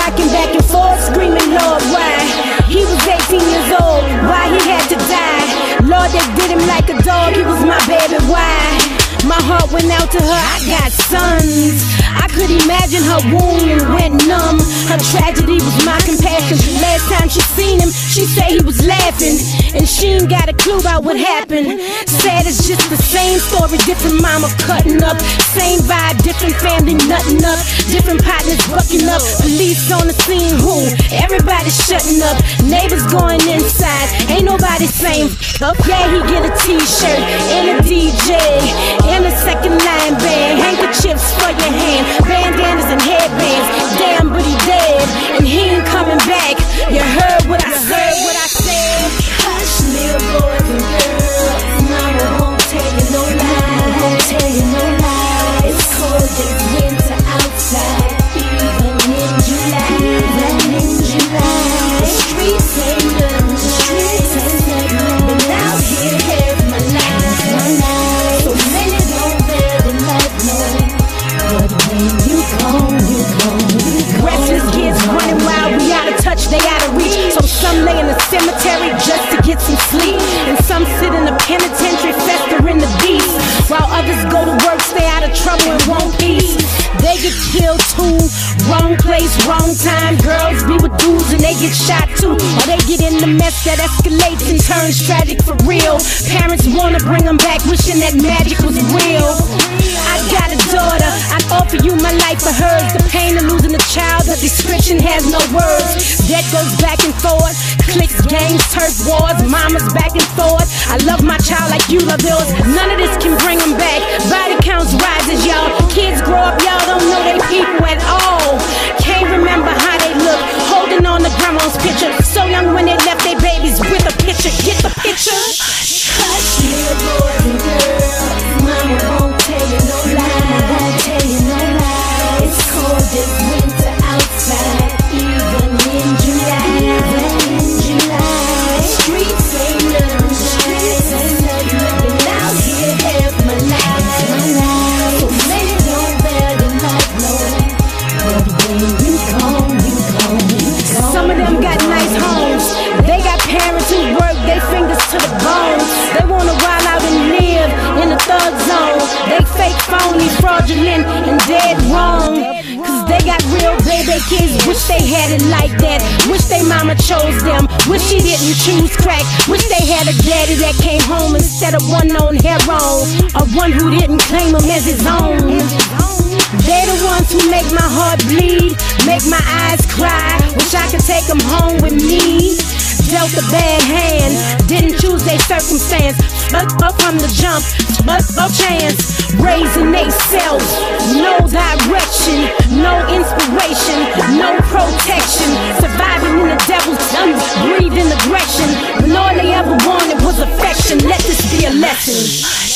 rocking back and forth, screaming, Lord, why? He was 18 years old, why he had to die? Lord, they did him like a dog, he was my baby, why? My heart went out to her, I got sons. I could imagine her wound went numb. Her tragedy was my compassion. Last time she seen him, she said he was laughing, and she ain't got a clue about what happened. Sad it's just the same story, different mama cutting up. Same vibe, different family nutting up. Different partners bucking up. Police on the scene, who? Everybody shutting up. Neighbors going inside, ain't nobody saying up. Yeah, he get a t-shirt and a DJ and a second line band, handkerchiefs for your hand, bandanas and headbands. Damn, but he dead, and he ain't coming back. You heard what I said. Hush, little boys and girls, mama won't tell you no lie. It's cold as winter outside, even in July. The streets ain't nothing, but out here has my life. So many don't bear the light, no, but when you gone. Restless kids running wild, we out of touch, they out of reach. So some lay in the cemetery just to get some sleep, and some sit in the penitentiary festering the beast, while others go to work, stay out of trouble and want peace. They get killed too, wrong place, wrong time. Girls be with dudes and they get shot too, or they get in the mess that escalates and turns tragic for real. Parents wanna bring them back, wishing that magic was real. I got a daughter, I'd offer you my life for hers. The pain of losing a child, the description has no words. Death goes back and forth, cliques, gangs, turf wars, mamas back and forth. I love my child like you love yours. None of this can bring them back. Body counts rises, y'all. Kids grow up, y'all don't know they people at all. Can't remember how they look, holding on to grandma's picture. So young when they left their babies with a picture. Get the picture? Hush, little boys and girls, mama won't tell you no lie. It's cold as winter outside, even in July. The streets ain't nothing, but out here half my life. So many don't bear the light, no, but when you gone. Some of them got nice homes, they got parents who work their fingers to the bone. They wanna wild out and live in the thug zone. They fake, phony, fraudulent, and dead wrong, cause they got real baby kids. Wish they had it like that, wish they mama chose them, wish she didn't choose crack. Wish they had a daddy that came home instead of one on heroin, or one who didn't claim him as his own. They're the ones who make my heart bleed, make my eyes cry. Wish I could take them home with me. Dealt a bad hand, didn't choose their circumstance, but up from the jump, but a chance. Raising they self, no direction, no inspiration, no protection. Surviving in the devil's lungs, breathing aggression, when all they ever wanted was affection. Let this be a lesson.